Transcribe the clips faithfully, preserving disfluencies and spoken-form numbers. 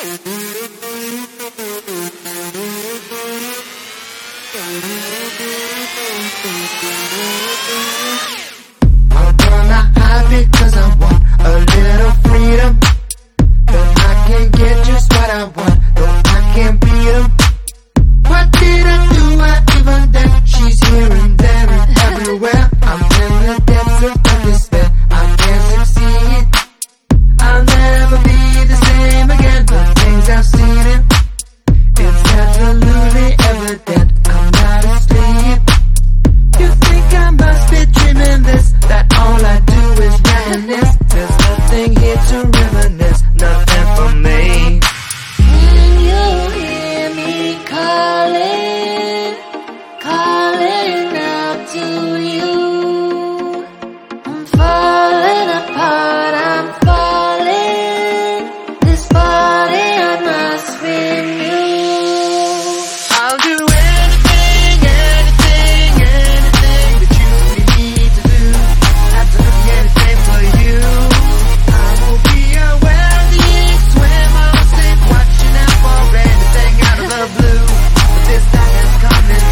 I'm gonna hide because I want a little freedom. But I can't get just what I want, no, I can't beat 'em. What did I do? I even that she's here and there and everywhere. I'm in the depths of despair, I can't succeed. I'll never be the same again. The things I've seen it, it's absolutely evident I'm not asleep. You think I must be dreaming this, that all I do is reminisce. There's nothing here to reminisce, nothing for me. When you hear me calling, calling out to you, I'm falling apart, I'm falling. This body I must renew. I'll do anything, anything, anything that you need to do. Absolutely anything for you. I will be a wealthy swimmer, sink, watching out for anything out of the blue. But this time it's coming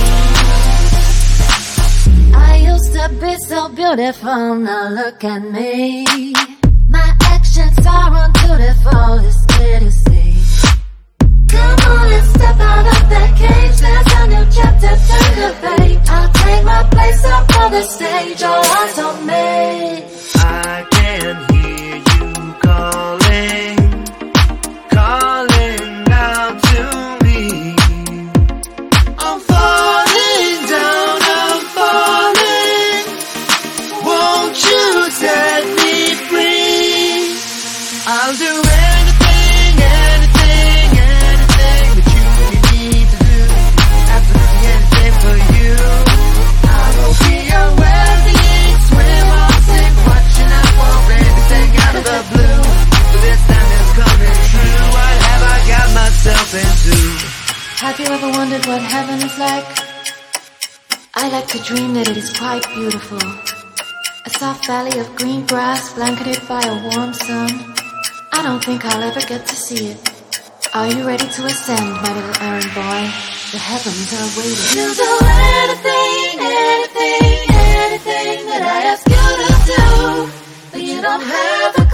true. I used to be so beautiful, now look at me. My actions are undutiful, it's clear to see. Come on, let's step out of that cage. There's a new chapter, turn the page. I'll take my place up on the stage, all eyes on me. I can hear you calling, calling out to me. I'm falling down, I'm falling. Won't you set me free? I'll do anything, anything, anything that you need to do. Absolutely anything for you. I will be a wealthy swimmer, sink, watching out for anything out of the blue. But this time it's coming true. What have I got myself into? Have you ever wondered what heaven is like? I like to dream that it is quite beautiful. A soft valley of green grass blanketed by a warm sun. I don't think I'll ever get to see it. Are you ready to ascend, my little errand boy? The heavens are waiting. You do anything, anything, anything that I ask you to do. But you don't have to